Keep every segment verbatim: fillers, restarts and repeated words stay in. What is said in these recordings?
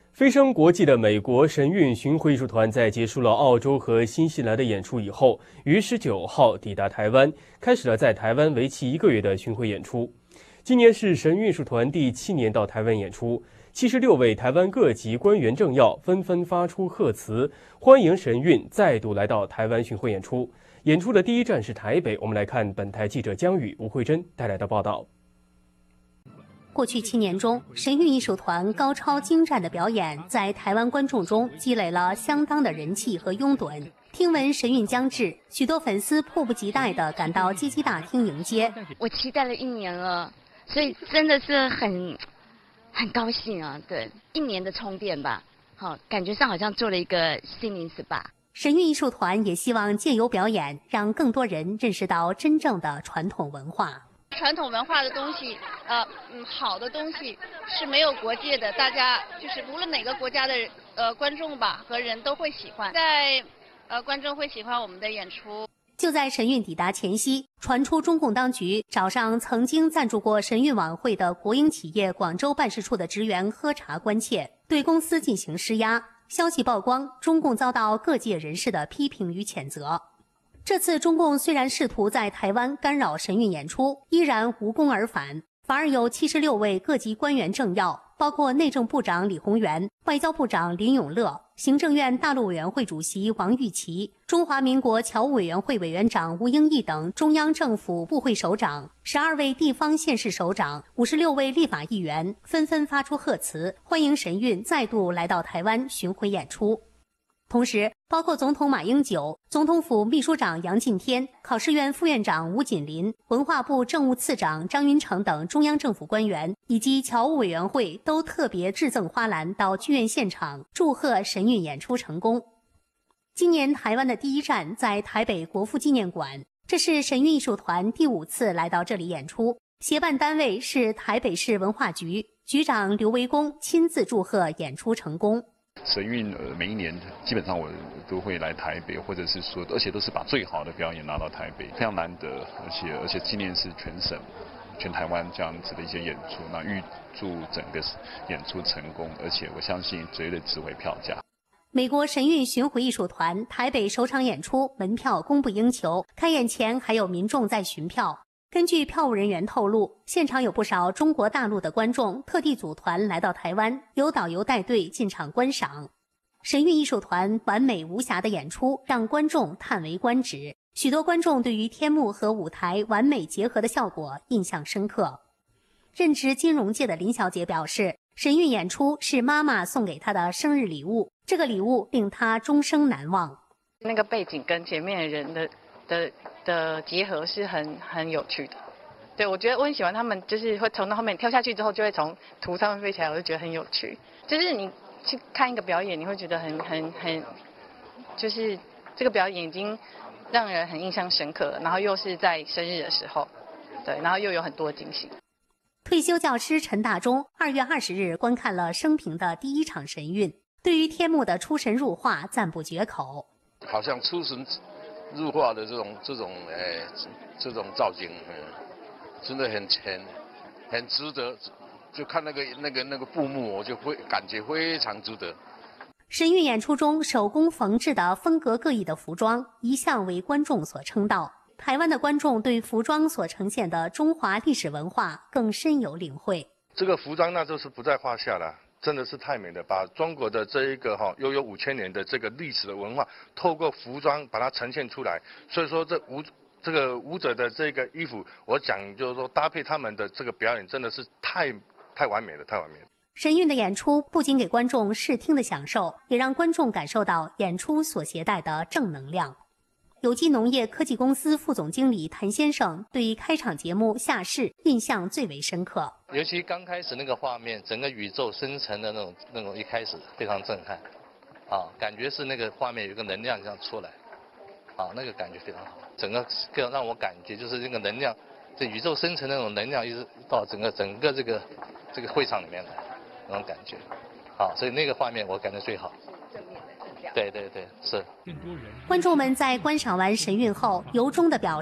飞升国际的美国神韵巡回艺术团在结束了澳洲和新西兰的演出以后，于十九号抵达台湾，开始了在台湾为期一个月的巡回演出。今年是神韵艺术团第七年到台湾演出，七十六位台湾各级官员政要纷纷发出贺词，欢迎神韵再度来到台湾巡回演出。演出的第一站是台北，我们来看本台记者江宇、吴慧珍带来的报道。 过去七年中，神韵艺术团高超精湛的表演在台湾观众中积累了相当的人气和拥趸。听闻神韵将至，许多粉丝迫不及待地赶到接机大厅迎接。 我期待了一年了，所以真的是很很高兴啊！对，一年的充电吧，好，感觉上好像做了一个心灵 S P A。 神韵艺术团也希望借由表演，让更多人认识到真正的传统文化。 传统文化的东西，呃，嗯，好的东西是没有国界的，大家就是无论哪个国家的呃观众吧和人都会喜欢，在呃观众会喜欢我们的演出。 就在神韵抵达前夕，传出中共当局找上曾经赞助过神韵晚会的国营企业广州办事处的职员喝茶关切，对公司进行施压。消息曝光，中共遭到各界人士的批评与谴责。这次中共虽然试图在台湾干扰神韵演出，依然无功而返，反而有七十六位各级官员政要，包括内政部长李鸿源、外交部长林永乐、行政院大陆委员会主席王玉琦、中华民国侨务委员会委员长吴英义等中央政府部会首长、十二位地方县市首长、五十六位立法议员纷纷发出贺词，欢迎神韵再度来到台湾巡回演出。同时，包括总统马英九、总统府秘书长杨晋天、考试院副院长吴锦麟、文化部政务次长张云成等中央政府官员以及侨务委员会都特别致赠花篮到剧院现场，祝贺神韵演出成功。今年台湾的第一站在台北国父纪念馆，这是神韵艺术团第五次来到这里演出，协办单位是台北市文化局，局长刘维公亲自祝贺演出成功。 神韵呃每一年基本上我都会来台北，或者是说，而且都是把最好的表演拿到台北，非常难得，而且而且今年是全省、全台湾这样子的一些演出，那预祝整个演出成功，而且我相信绝对值回票价。 美国神韵巡回艺术团台北首场演出门票供不应求，开演前还有民众在寻票。根据票务人员透露，现场有不少中国大陆的观众特地组团来到台湾，由导游带队进场观赏。神韵艺术团完美无瑕的演出让观众叹为观止，许多观众对于天幕和舞台完美结合的效果印象深刻。任职金融界的林小姐表示，神韵演出是妈妈送给她的生日礼物，这个礼物令她终生难忘。 那个背景跟前面的人的的的结合是很很有趣的，对，我觉得我很喜欢他们，就是会从那后面跳下去之后，就会从图上面飞起来，我就觉得很有趣。就是你去看一个表演，你会觉得很很很，就是这个表演已经让人很印象深刻了，然后又是在生日的时候，对，然后又有很多惊喜。 退休教师陈大中二月二十日观看了生平的第一场神韵，对于天幕的出神入化赞不绝口。 好像出神入化的这种这种哎这种造型，嗯，真的很很很值得。就看那个那个那个布幕，我就会感觉非常值得。 神韵演出中手工缝制的风格各异的服装，一向为观众所称道。台湾的观众对服装所呈现的中华历史文化更深有领会。 这个服装那就是不在话下了。真的是太美了，把中国的这一个哈悠悠五千年的这个历史的文化，透过服装把它呈现出来。所以说这舞这个舞者的这个衣服，我讲就是说搭配他们的这个表演，真的是太太完美了，太完美了。 神韵的演出不仅给观众视听的享受，也让观众感受到演出所携带的正能量。有机农业科技公司副总经理谭先生对开场节目下市印象最为深刻， 尤其刚开始那个画面，整个宇宙生成的那种那种一开始非常震撼，啊，感觉是那个画面有一个能量这样出来，啊，那个感觉非常好，整个更让我感觉就是这个能量，这宇宙生成的那种能量一直到整个整个这个这个会场里面来，那种感觉，好，所以那个画面我感觉最好。对对对，是。 观众们在观赏完神韵后，由衷地表示，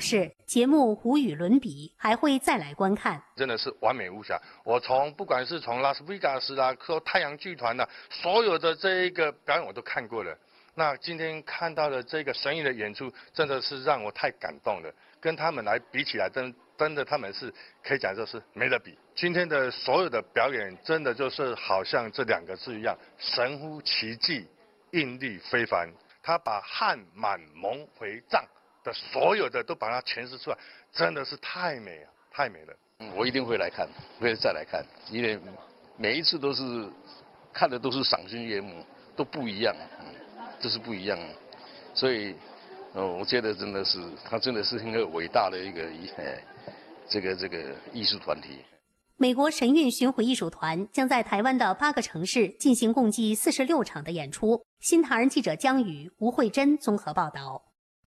节目无与伦比，还会再来观看。 真的是完美无瑕。我从不管是从拉斯维加斯啊，说太阳剧团啊，所有的这一个表演我都看过了。那今天看到的这个神韵的演出，真的是让我太感动了。跟他们来比起来，真真的他们是可以讲就是没得比。今天的所有的表演，真的就是好像这两个字一样，神乎其技，韵律非凡。他把汉满蒙回藏的所有的都把它诠释出来，真的是太美了，太美了。 我一定会来看，会再来看，因为每一次都是看的都是赏心悦目，都不一样，嗯，这是不一样，所以，呃，我觉得真的是，他真的是一个伟大的一个一，呃，这个这个艺术团体。 美国神韵巡回艺术团将在台湾的八个城市进行共计四十六场的演出。新唐人记者江宇、吴慧珍综合报道。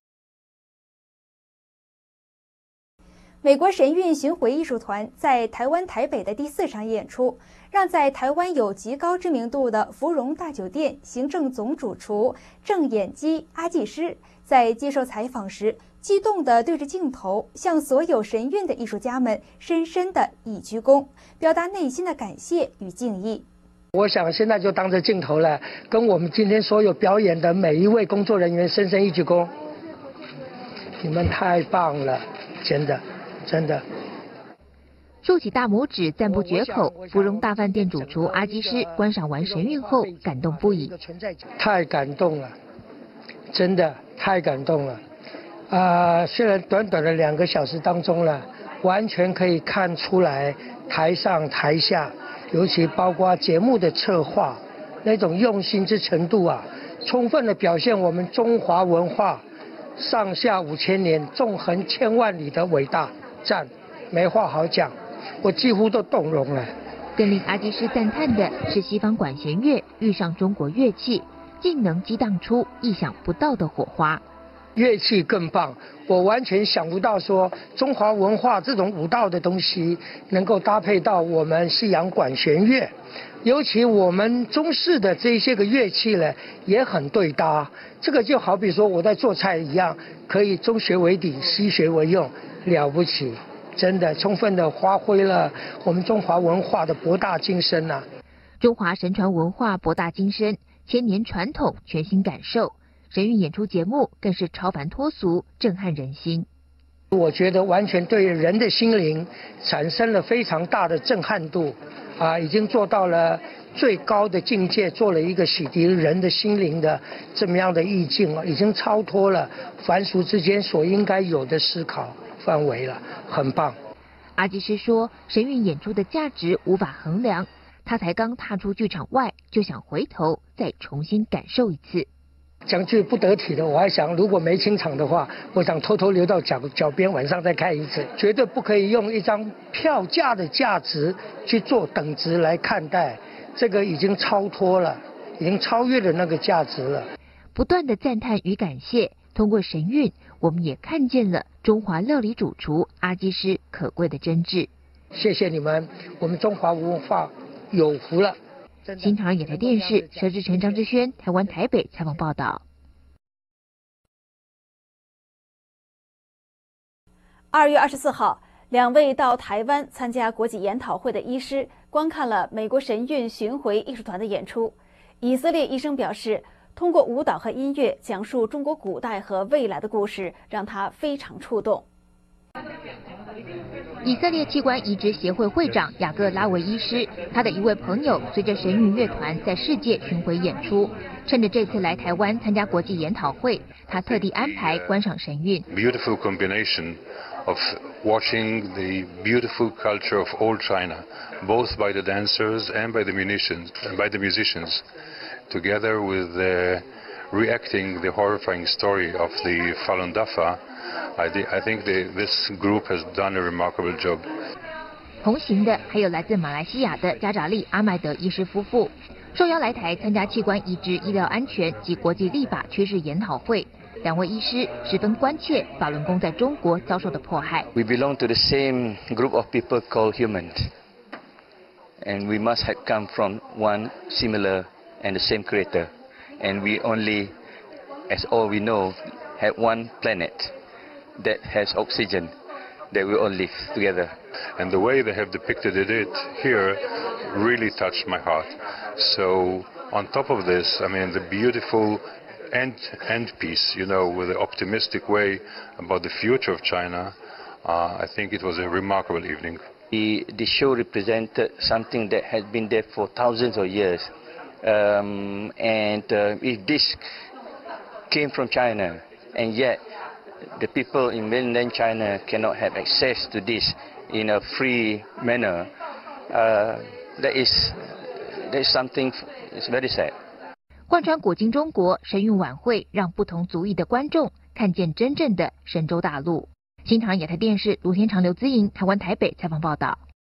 美国神韵巡回艺术团在台湾台北的第四场演出，让在台湾有极高知名度的芙蓉大酒店行政总主厨郑演基阿技师在接受采访时，激动地对着镜头，向所有神韵的艺术家们深深地一鞠躬，表达内心的感谢与敬意。 我想现在就当着镜头了，跟我们今天所有表演的每一位工作人员深深一鞠躬。你们太棒了，真的，真的。 竖起大拇指，赞不绝口。芙蓉大饭店主厨阿基师观赏完神韵后，感动不已。 太感动了，真的太感动了。啊、呃，虽然短短的两个小时当中了，完全可以看出来台上台下，尤其包括节目的策划那种用心之程度啊，充分的表现我们中华文化上下五千年、纵横千万里的伟大。赞，没话好讲，我几乎都动容了。 更令阿基师赞叹的是，西方管弦乐遇上中国乐器，竟能激荡出意想不到的火花。 乐器更棒，我完全想不到说中华文化这种舞蹈的东西能够搭配到我们西洋管弦乐，尤其我们中式的这些个乐器呢也很对搭。这个就好比说我在做菜一样，可以中学为底，西学为用，了不起，真的充分的发挥了我们中华文化的博大精深啊！ 中华神传文化博大精深，千年传统全新感受。神韵演出节目更是超凡脱俗，震撼人心。 我觉得完全对人的心灵产生了非常大的震撼度，啊，已经做到了最高的境界，做了一个洗涤人的心灵的这么样的意境啊，已经超脱了凡俗之间所应该有的思考范围了，很棒。 阿基师说，神韵演出的价值无法衡量，他才刚踏出剧场外，就想回头再重新感受一次。 讲句不得体的，我还想，如果没清场的话，我想偷偷留到脚脚边，晚上再看一次。绝对不可以用一张票价的价值去做等值来看待，这个已经超脱了，已经超越了那个价值了。 不断的赞叹与感谢，通过神韵，我们也看见了中华料理主厨阿基师可贵的真挚。 谢谢你们，我们中华文化有福了。 新唐人亚太电视佘志成、张志轩，台湾台北采访报道。 二月二十四号，两位到台湾参加国际研讨会的医师观看了美国神韵巡回艺术团的演出。以色列医生表示，通过舞蹈和音乐讲述中国古代和未来的故事，让他非常触动。 以色列器官移植协会会长雅各拉维医师，他的一位朋友随着神韵乐团在世界巡回演出，趁着这次来台湾参加国际研讨会，他特地安排观赏神韵。 Beautiful combination of watching the beautiful culture of old China, both by the dancers and by the musicians, and by the musicians, together with the reacting the horrifying story of the Falun Dafa. I, I think the, this group has done a remarkable job. 同行的还有来自马来西亚的加扎利阿麦德医师夫妇，受邀来台参加器官移植医疗安全及国际立法趋势研讨会。两位医师十分关切法轮功在中国遭受的迫害。 We belong to the same group of people called humans, and we must have come from one similar and the same creator, and we only, as all we know, have one planet. that has oxygen, that we all live together. And the way they have depicted it here really touched my heart. So on top of this, I mean, the beautiful end, end piece, you know, with the optimistic way about the future of China, uh, I think it was a remarkable evening. The, the show represented something that has been there for thousands of years. Um, and uh, if this came from China, and yet the people in mainland China cannot have access to this in a free manner, uh, that is, that is something, it's very sad. 贯穿古今中国神韵晚会，让不同族裔的观众看见真正的神州大陆。新唐人亚太电视卢天长、刘姿莹，台湾台北采访报道。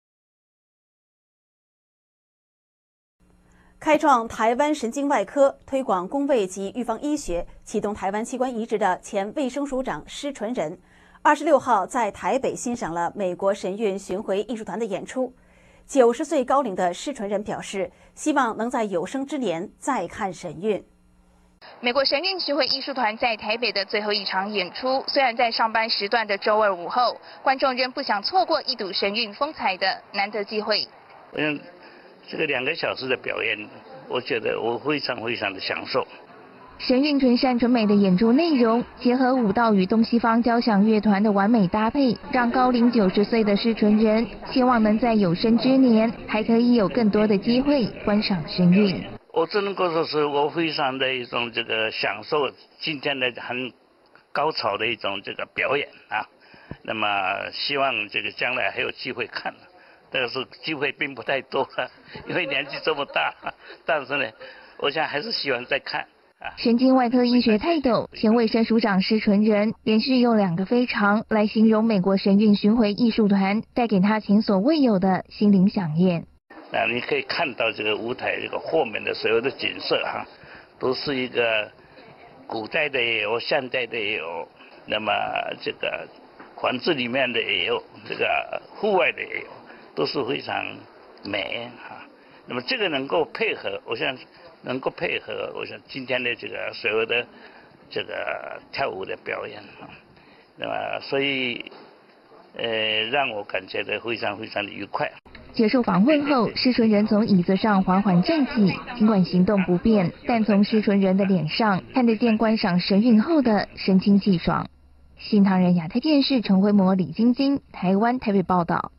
开创台湾神经外科，推广公卫及预防医学，启动台湾器官移植的前卫生署长施纯仁，二十六号在台北欣赏了美国神韵巡回艺术团的演出。九十岁高龄的施纯仁表示，希望能在有生之年再看神韵。 美国神韵巡回艺术团在台北的最后一场演出，虽然在上班时段的周二午后，观众仍不想错过一睹神韵风采的难得机会。 嗯，这个两个小时的表演，我觉得我非常非常的享受。 神韵纯善纯美的演出内容，结合舞蹈与东西方交响乐团的完美搭配，让高龄九十岁的施纯仁希望能在有生之年还可以有更多的机会观赏神韵。 我只能够说是我非常的一种这个享受今天的很高潮的一种这个表演啊。那么希望这个将来还有机会看，但是机会并不太多，因为年纪这么大。但是呢，我想还是希望再看。 神经外科医学泰斗、前卫生署长施纯仁连续用两个非常来形容美国神韵巡回艺术团带给他前所未有的心灵飨宴。 啊，你可以看到这个舞台这个后面的所有的景色哈，都是一个古代的也有，现代的也有，那么这个房子里面的也有，这个户外的也有，都是非常美哈。那么这个能够配合，我想。能够配合，我想今天的这个所有的这个跳舞的表演啊，那么所以呃让我感觉到非常非常的愉快。 接受访问后，施纯仁从椅子上缓缓站起，尽管行动不便，但从施纯仁的脸上看得见观赏神韵后的神清气爽。新唐人亚太电视陈慧模、李晶晶，台湾台北报道。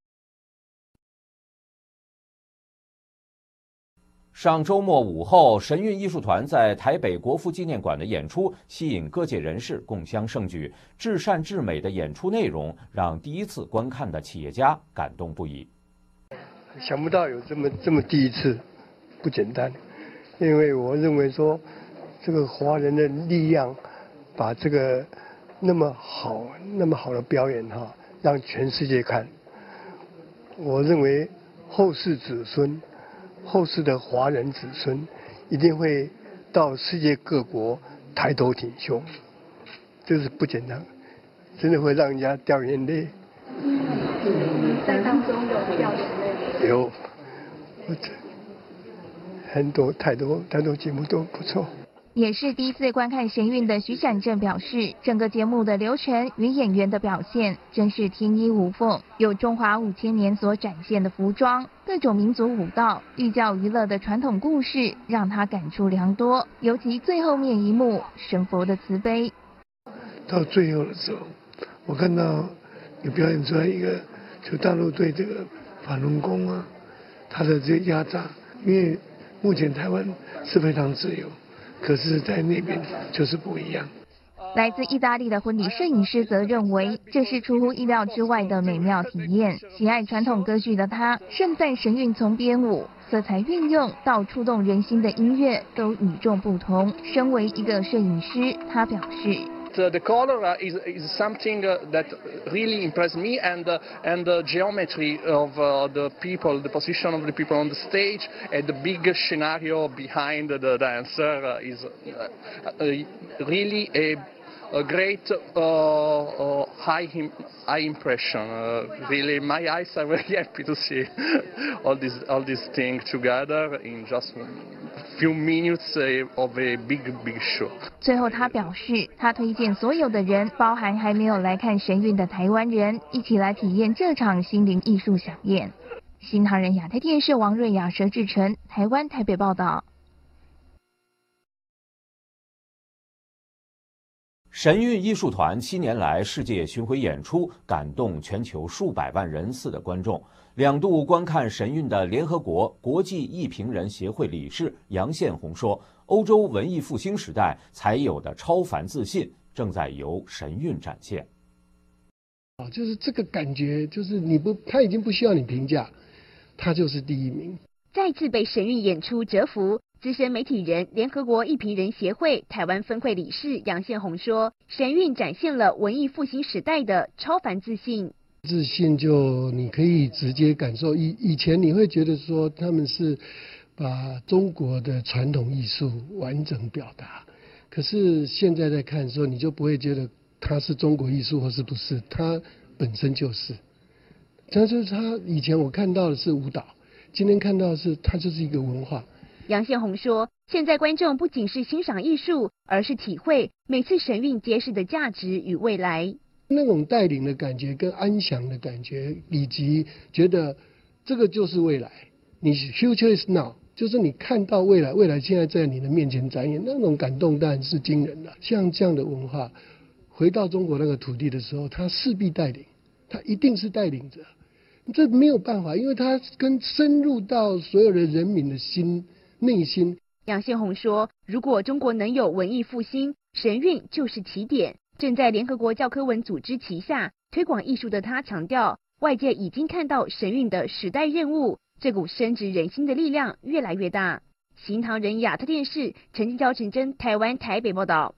上周末午后，神韵艺术团在台北国父纪念馆的演出吸引各界人士共襄盛举，至善至美的演出内容让第一次观看的企业家感动不已。 想不到有这么这么第一次，不简单。因为我认为说，这个华人的力量，把这个那么好那么好的表演哈，让全世界看。我认为后世子孙。后世的华人子孙一定会到世界各国抬头挺胸，这是不简单，真的会让人家掉眼泪。 嗯，在当中有掉眼泪。 有，我这很多太多太多节目都不错。 也是第一次观看神韵的徐展正表示，整个节目的流程与演员的表现真是天衣无缝，有中华五千年所展现的服装、各种民族舞蹈、寓教于乐的传统故事，让他感触良多。尤其最后面一幕神佛的慈悲， 到最后的时候，我看到有表演出来一个，就大陆对这个法轮功啊，他的这个压榨，因为目前台湾是非常自由。可是，在那边就是不一样。 来自意大利的婚礼摄影师则认为，这是出乎意料之外的美妙体验。喜爱传统歌剧的他，盛赞神韵从编舞、色彩运用到触动人心的音乐都与众不同。身为一个摄影师，他表示。 Uh, the color uh, is, is something uh, that really impressed me, and uh, and the geometry of uh, the people, the position of the people on the stage, and the big scenario behind the dancer uh, is uh, uh, really a, a great uh, uh, high high impression. Uh, really, my eyes are very happy to see all these all these things together in just few minutes of a big big show。 最后，他表示，他推荐所有的人，包含还没有来看神韵的台湾人，一起来体验这场心灵艺术飨宴。新唐人亚太电视王瑞雅、佘志成，台湾台北报道。 神韵艺术团七年来世界巡回演出，感动全球数百万人次的观众。两度观看神韵的联合国国际艺评人协会理事杨宪宏说：“欧洲文艺复兴时代才有的超凡自信，正在由神韵展现。” 啊，就是这个感觉，就是你不，他已经不需要你评价，他就是第一名。 再次被神韵演出折服。资深媒体人、联合国艺评人协会台湾分会理事杨宪宏说：“神韵展现了文艺复兴时代的超凡自信。 自信就你可以直接感受，以以前你会觉得说他们是把中国的传统艺术完整表达，可是现在在看的时候，你就不会觉得它是中国艺术或是不是，它本身就是。它就是它以前我看到的是舞蹈，今天看到的是它就是一个文化。” 杨宪宏说：“现在观众不仅是欣赏艺术，而是体会每次神韵揭示的价值与未来。 那种带领的感觉、跟安详的感觉，以及觉得这个就是未来。你 future is now， 就是你看到未来，未来现在在你的面前展演，那种感动当然是惊人的。像这样的文化，回到中国那个土地的时候，它势必带领，它一定是带领着。这没有办法，因为它跟深入到所有的人民的心。”内心， 杨宪宏说：“如果中国能有文艺复兴，神韵就是起点。正在联合国教科文组织旗下推广艺术的他强调，外界已经看到神韵的时代任务，这股深植人心的力量越来越大。”新唐人亚特电视陈金娇、陈真，台湾台北报道。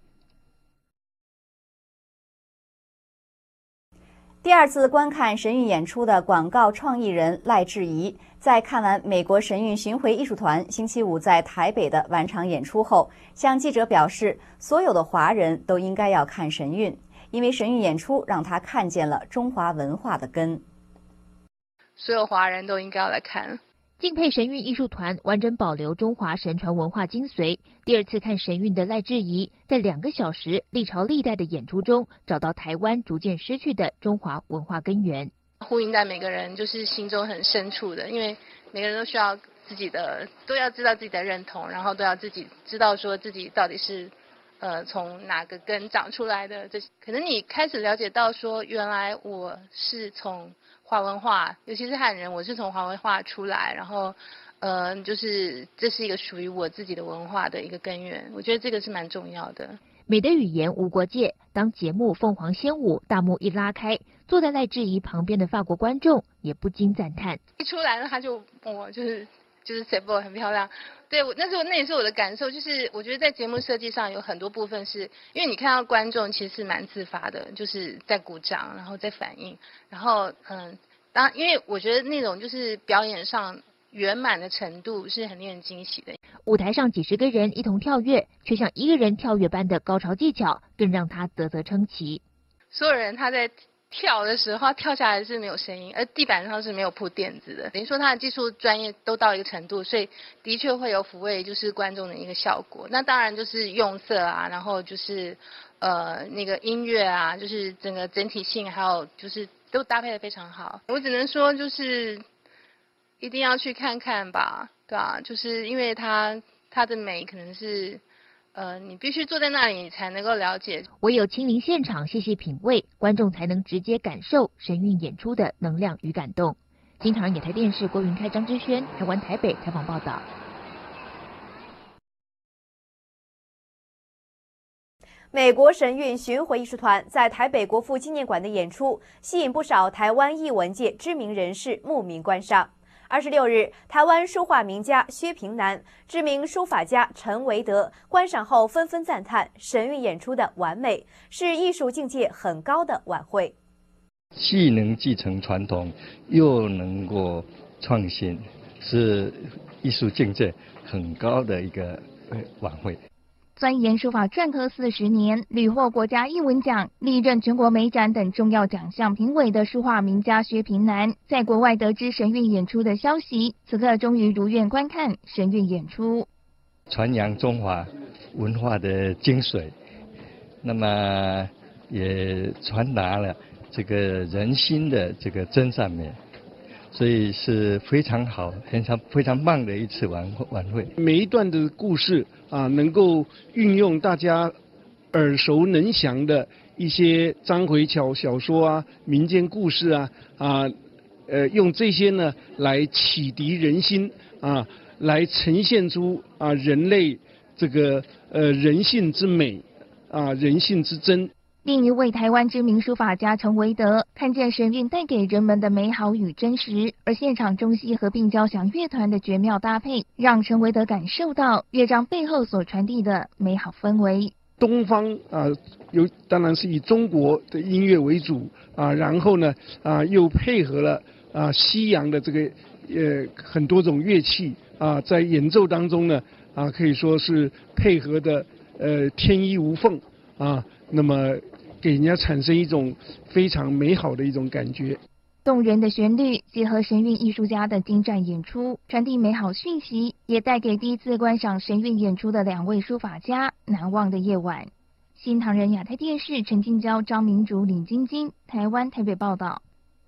第二次观看神韵演出的广告创意人赖志怡，在看完美国神韵巡回艺术团星期五在台北的晚场演出后，向记者表示，所有的华人都应该要看神韵，因为神韵演出让他看见了中华文化的根。 所有华人都应该要来看。 敬佩神韵艺术团完整保留中华神传文化精髓。第二次看神韵的赖志怡，在两个小时历朝历代的演出中，找到台湾逐渐失去的中华文化根源， 呼应在每个人就是心中很深处的，因为每个人都需要自己的，都要知道自己的认同，然后都要自己知道说自己到底是呃从哪个根长出来的。这可能你开始了解到说，原来我是从华文化，尤其是汉人，我是从华文化出来，然后，呃，就是这是一个属于我自己的文化的一个根源。我觉得这个是蛮重要的。 美的语言无国界。当节目《凤凰仙舞》大幕一拉开，坐在赖志怡旁边的法国观众也不禁赞叹： 一出来了，他就我就是就是 s e b o 很漂亮。对，我那时候那也是我的感受，就是我觉得在节目设计上有很多部分是因为你看到观众其实是蛮自发的，就是在鼓掌，然后在反应，然后嗯，当因为我觉得那种就是表演上圆满的程度是很令人惊喜的。 舞台上几十个人一同跳跃，却像一个人跳跃般的高潮技巧，更让他啧啧称奇。 所有人他在跳的时候，跳下来是没有声音，而地板上是没有铺垫子的。等于说他的技术专业都到一个程度，所以的确会有抚慰就是观众的一个效果。那当然就是用色啊，然后就是呃那个音乐啊，就是整个整体性，还有就是都搭配得非常好。我只能说就是一定要去看看吧，对啊，就是因为它它的美可能是。呃，你必须坐在那里，你才能够了解。 唯有亲临现场，细细品味，观众才能直接感受神韵演出的能量与感动。金唐野台电视郭云开、张之轩，台湾台北采访报道。 美国神韵巡回艺术团在台北国父纪念馆的演出，吸引不少台湾艺文界知名人士慕名观赏。二十六日，台湾书画名家薛平南、知名书法家陈维德观赏后纷纷赞叹神韵演出的完美，是艺术境界很高的晚会。 既能继承传统，又能够创新，是艺术境界很高的一个晚会。 钻研书法篆刻四十年，屡获国家艺文奖、历任全国美展等重要奖项评委的书画名家薛平南，在国外得知神韵演出的消息，此刻终于如愿观看神韵演出。 传扬中华文化的精髓，那么也传达了这个人心的这个真善美，所以是非常好、非常非常棒的一次晚晚会。 每一段的故事啊，能够运用大家耳熟能详的一些章回小小说啊、民间故事啊啊，呃，用这些呢来启迪人心啊，来呈现出啊人类这个呃人性之美啊，人性之真。 另一位台湾知名书法家陈维德看见神韵带给人们的美好与真实，而现场中西合并交响乐团的绝妙搭配，让陈维德感受到乐章背后所传递的美好氛围。 东方啊，有当然是以中国的音乐为主啊，然后呢啊又配合了啊西洋的这个呃很多种乐器啊，在演奏当中呢啊可以说是配合的呃天衣无缝啊，那么给人家产生一种非常美好的一种感觉。 动人的旋律结合神韵艺术家的精湛演出，传递美好讯息，也带给第一次观赏神韵演出的两位书法家难忘的夜晚。新唐人亚太电视陈静娇、张明竹、李晶晶，台湾台北报道。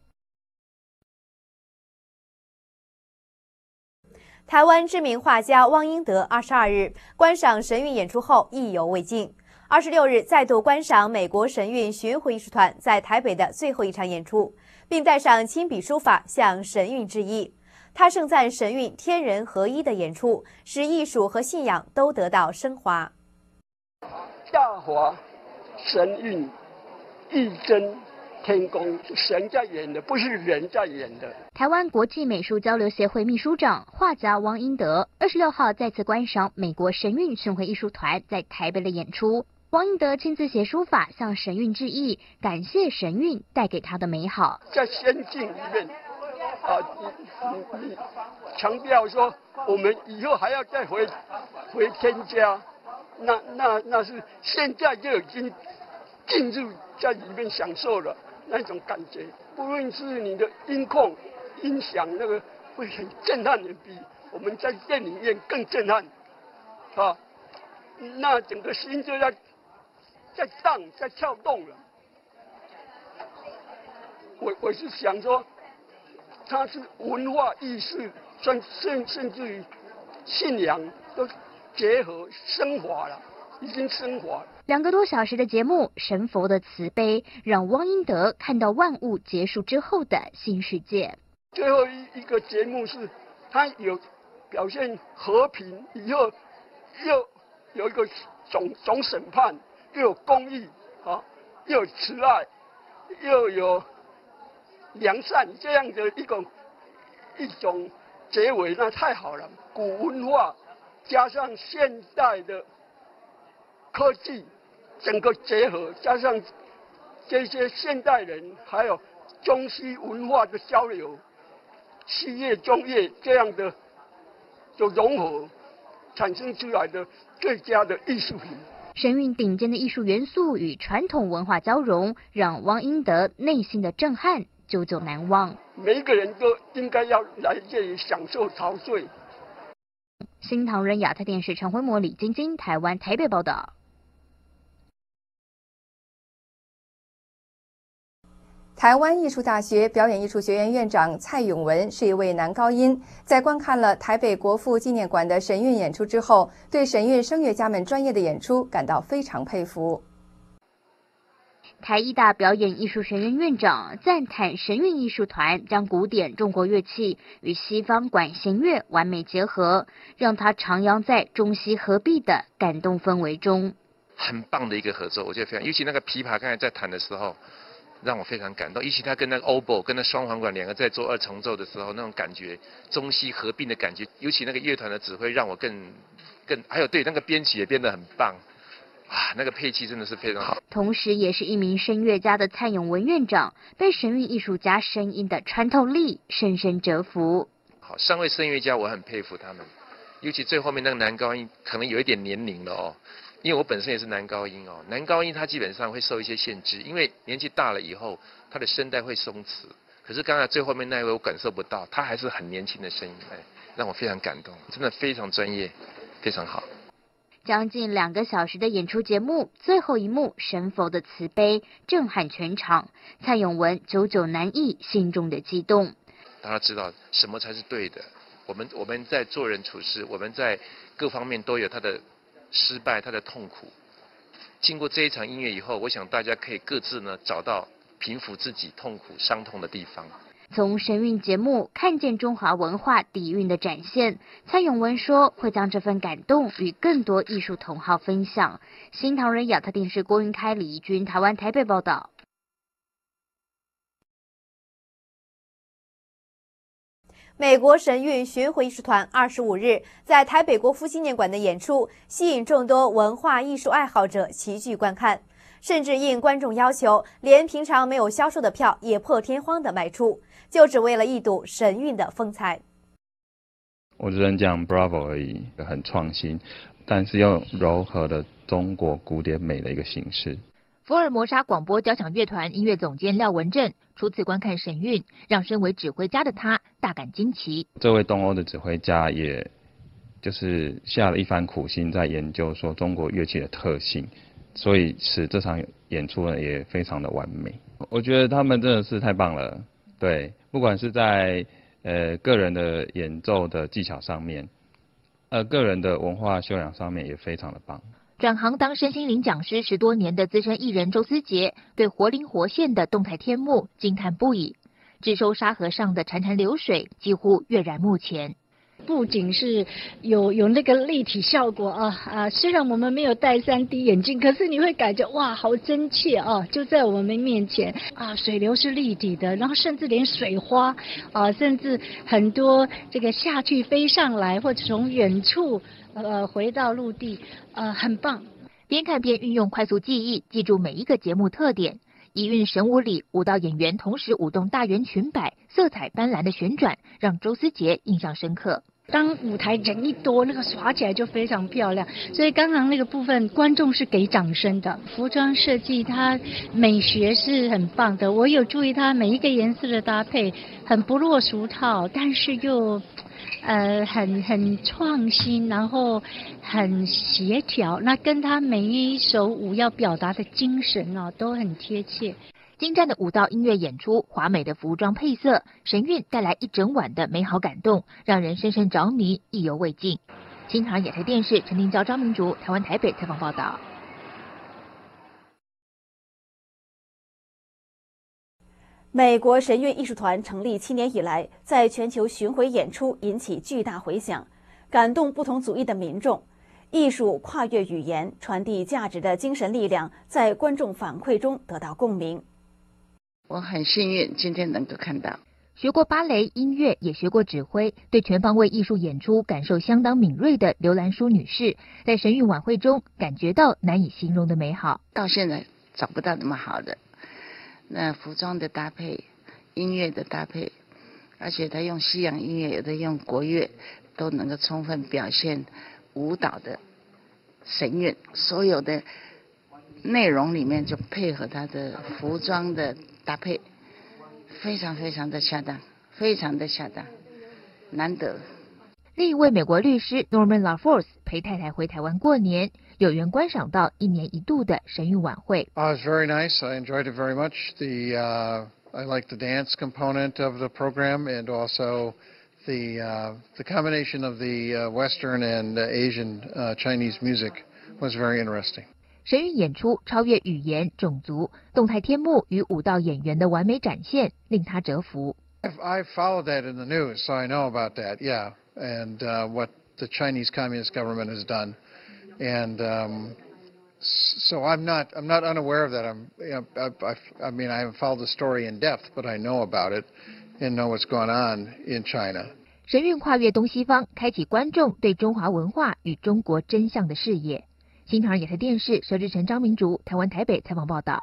台湾知名画家汪英德二十二日观赏神韵演出后意犹未尽。二十六日再度观赏美国神韵巡回艺术团在台北的最后一场演出，并带上亲笔书法向神韵致意。他盛赞神韵天人合一的演出，使艺术和信仰都得到升华。 大华神韵一真天宫，神在演的，不是人在演的。 台湾国际美术交流协会秘书长、画家汪英德二十六号再次观赏美国神韵巡回艺术团在台北的演出。汪英德亲自写书法向神韵致意，感谢神韵带给他的美好。 在仙境里面，啊，你你你强调说我们以后还要再回回天家，那那那是现在就已经进入在里面享受了那种感觉。不论是你的音控、音响，那个会很震撼的，比我们在电影院更震撼，啊，那整个心就在。在荡，在跳动了。我我是想说，它是文化艺术，甚甚甚至于信仰都结合升华了，已经升华了。 两个多小时的节目，神佛的慈悲让汪英德看到万物结束之后的新世界。 最后一一个节目是，他有表现和平，以后又有一个总总审判。又有公义啊，又有慈爱，又有良善，这样的一种一种结尾，那太好了。古文化加上现代的科技，整个结合，加上这些现代人还有中西文化的交流，西乐中乐这样的就融合，产生出来的最佳的艺术品。 神韵顶尖的艺术元素与传统文化交融，让汪英德内心的震撼久久难忘。 每一个人都应该要来这里享受陶醉。 新唐人亚太电视陈辉模、李晶晶，台湾台北报道。 台湾艺术大学表演艺术学院院长蔡永文是一位男高音，在观看了台北国父纪念馆的神韵演出之后，对神韵声乐家们专业的演出感到非常佩服。 台艺大表演艺术学院院长赞叹神韵艺术团将古典中国乐器与西方管弦乐完美结合，让他徜徉在中西合璧的感动氛围中。 很棒的一个合作，我觉得非常，尤其那个琵琶刚才在弹的时候。让我非常感动，尤其他跟那个 oboe 跟那双簧管两个在做二重奏的时候，那种感觉中西合并的感觉，尤其那个乐团的指挥让我更更，还有对那个编曲也编得很棒啊，那个配器真的是非常好。 同时，也是一名声乐家的蔡永文院长，被神韵艺术家声音的穿透力深深折服。 好，三位声乐家我很佩服他们，尤其最后面那个男高音可能有一点年龄了哦。因为我本身也是男高音哦，男高音他基本上会受一些限制，因为年纪大了以后，他的声带会松弛。可是刚才最后面那位我感受不到，他还是很年轻的声音，哎， 让我非常感动，真的非常专业，非常好。 将近两个小时的演出节目，最后一幕神佛的慈悲震撼全场，蔡永文久久难抑心中的激动。 大家知道什么才是对的，我们我们在做人处事，我们在各方面都有他的失败，他的痛苦。经过这一场音乐以后，我想大家可以各自呢找到平复自己痛苦伤痛的地方。 从神韵节目看见中华文化底蕴的展现，蔡永文说会将这份感动与更多艺术同好分享。新唐人亚特电视郭云开、李怡君，台湾台北报道。 美国神韵巡回艺术团二十五日在台北国父纪念馆的演出，吸引众多文化艺术爱好者齐聚观看，甚至应观众要求，连平常没有销售的票也破天荒的卖出，就只为了一睹神韵的风采。 我只能讲 Bravo 而已，很创新，但是又糅合了中国古典美的一个形式。 福尔摩沙广播交响乐团音乐总监廖文正初次观看神韵，让身为指挥家的他大感惊奇。 这位东欧的指挥家也就是下了一番苦心，在研究说中国乐器的特性，所以使这场演出呢也非常的完美。我觉得他们真的是太棒了，对，不管是在呃个人的演奏的技巧上面，呃个人的文化修养上面也非常的棒。 转行当身心灵讲师十多年的资深艺人周思杰，对活灵活现的动态天幕惊叹不已。智收沙河上的潺潺流水几乎跃然目前。 不仅是有有那个立体效果啊啊，虽然我们没有戴 三 D 眼镜，可是你会感觉哇，好真切啊，就在我们面前啊，水流是立体的，然后甚至连水花啊，甚至很多这个下去飞上来，或者从远处呃回到陆地，呃，很棒。 边看边运用快速记忆，记住每一个节目特点。一韵神舞里，舞蹈演员同时舞动大圆裙摆，色彩斑斓的旋转，让周思杰印象深刻。 当舞台人一多，那个耍起来就非常漂亮，所以刚刚那个部分观众是给掌声的。服装设计它美学是很棒的，我有注意它每一个颜色的搭配，很不落俗套，但是又呃很很创新，然后很协调，那跟它每一首舞要表达的精神哦都很贴切。 精湛的舞蹈音乐演出，华美的服装配色，神韵带来一整晚的美好感动，让人深深着迷，意犹未尽。新唐亚太电视陈廷娇、张明竹，台湾台北采访报道。 美国神韵艺术团成立七年以来，在全球巡回演出引起巨大回响，感动不同族裔的民众。艺术跨越语言，传递价值的精神力量，在观众反馈中得到共鸣。 我很幸运今天能够看到。 学过芭蕾、音乐，也学过指挥，对全方位艺术演出感受相当敏锐的刘兰淑女士，在神韵晚会中感觉到难以形容的美好。 到现在找不到那么好的，那服装的搭配、音乐的搭配，而且他用西洋音乐，有的用国乐，都能够充分表现舞蹈的神韵，所有的内容里面就配合他的服装的搭配，非常非常的恰当，非常的恰当，难得。 另一位美国律师 Norman LaForce 陪太太回台湾过年，有缘观赏到一年一度的神韵晚会。 Uh, it was very nice. I enjoyed it very much. The uh, I liked the dance component of the program, and also the uh, the combination of the uh, Western and uh, Asian uh, Chinese music was very interesting. 神韵演出超越语言、种族，动态天幕与舞蹈演员的完美展现，令他折服。 I've, I've followed that in the news, so I know about that. Yeah, and uh, what the Chinese Communist government has done, and um, so I'm not I'm not unaware of that. I'm you know, I, I, I mean I haven't followed the story in depth, but I know about it and know what's going on in China. 神韵跨越东西方，开启观众对中华文化与中国真相的视野。新唐人亚太电视佘志成、张明竹，台湾台北采访报道。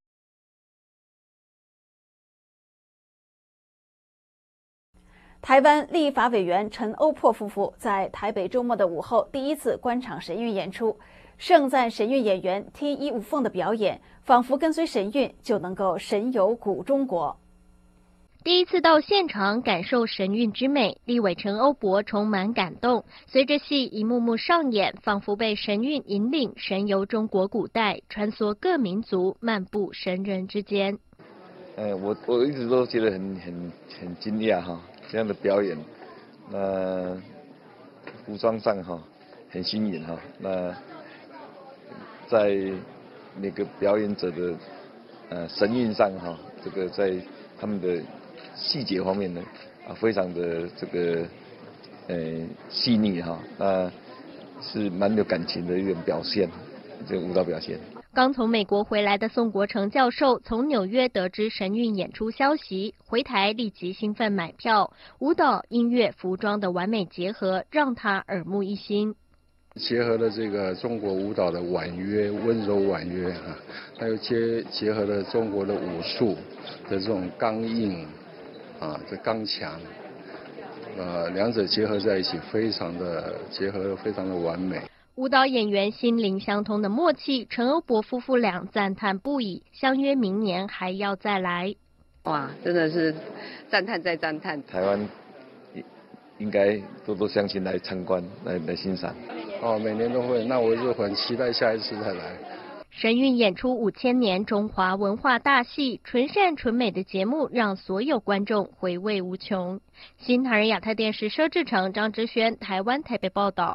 台湾立法委员陈欧珀夫妇在台北周末的午后第一次观赏神韵演出，盛赞神韵演员天衣无缝的表演，仿佛跟随神韵就能够神游古中国。 第一次到现场感受神韵之美，立委陈欧珀充满感动。随着戏一幕幕上演，仿佛被神韵引领，神游中国古代，穿梭各民族，漫步神人之间。 呃，我我一直都觉得很很很惊讶哈，这样的表演，那服装上哈很新颖哈，那在每个表演者的呃神韵上哈，这个在他们的细节方面呢，啊，非常的这个呃细腻哈，那是蛮有感情的一种表现，这个舞蹈表现。 刚从美国回来的宋国成教授从纽约得知神韵演出消息，回台立即兴奋买票。舞蹈、音乐、服装的完美结合，让他耳目一新。 结合了这个中国舞蹈的婉约、温柔婉约啊，还有结结合了中国的武术的这种刚硬啊，这刚强，呃，两者结合在一起，非常的结合非常的完美。 舞蹈演员心灵相通的默契，陈欧珀夫妇俩赞叹不已，相约明年还要再来。 哇，真的是赞叹再赞叹。 台湾应该多多乡亲来参观，来来欣赏。 哦，每年都会，那我就很期待下一次再来。 神韵演出五千年中华文化大戏，纯善纯美的节目让所有观众回味无穷。新唐人亚太电视佘志成、张之轩，台湾台北报道。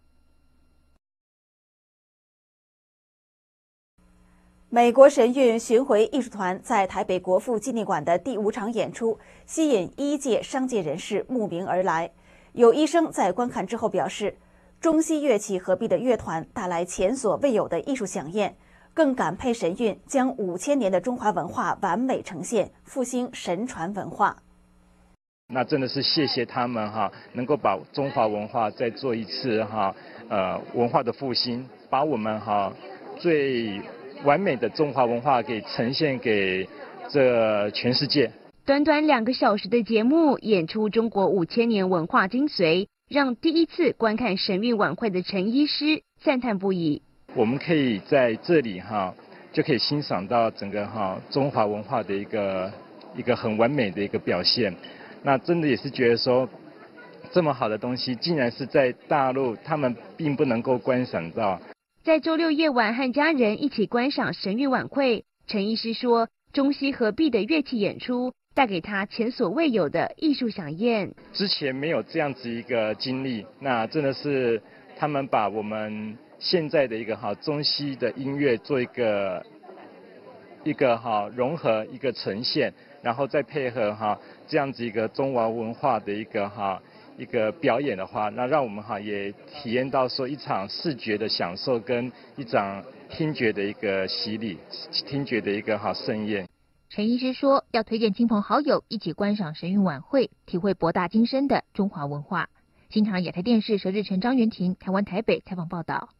美国神韵巡回艺术团在台北国父纪念馆的第五场演出，吸引医界、商界人士慕名而来。有医生在观看之后表示，中西乐器合璧的乐团带来前所未有的艺术飨宴，更感佩神韵将五千年的中华文化完美呈现，复兴神传文化。 那真的是谢谢他们哈，能够把中华文化再做一次哈，呃，文化的复兴，把我们哈最完美的中华文化给呈现给这全世界。 短短两个小时的节目，演出中国五千年文化精髓，让第一次观看神韵晚会的陈医师赞叹不已。 我们可以在这里哈，就可以欣赏到整个哈中华文化的一个一个很完美的一个表现。那真的也是觉得说，这么好的东西，竟然是在大陆他们并不能够观赏到。 在周六夜晚和家人一起观赏神韵晚会，陈医师说，中西合璧的乐器演出带给他前所未有的艺术飨宴。 之前没有这样子一个经历，那真的是他们把我们现在的一个好中西的音乐做一个一个好融合一个呈现，然后再配合哈这样子一个中华文化的一个哈一个表演的话，那让我们哈也体验到说一场视觉的享受跟一场听觉的一个洗礼，听觉的一个好盛宴。 陈医师说，要推荐亲朋好友一起观赏神韵晚会，体会博大精深的中华文化。新唐人亚太电视佘志成、张元婷，台湾台北采访报道。